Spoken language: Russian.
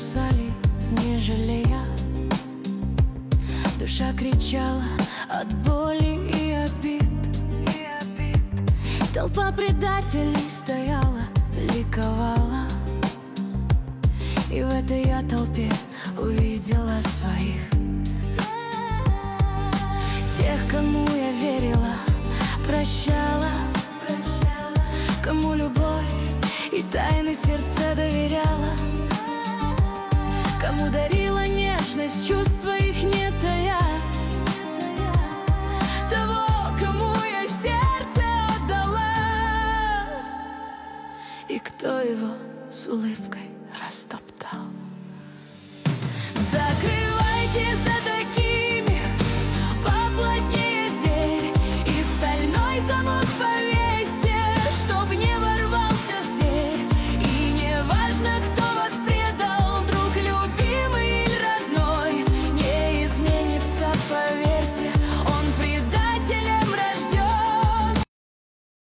кусали, не жалея. Душа кричала от боли и обид. Толпа предателей стояла, ликовала. И в этой я толпе увидела своих. Тех, кому я верила, прощала, кому любовь и тайны сердца доверяла, кому дарила нежность, чувств своих не тая.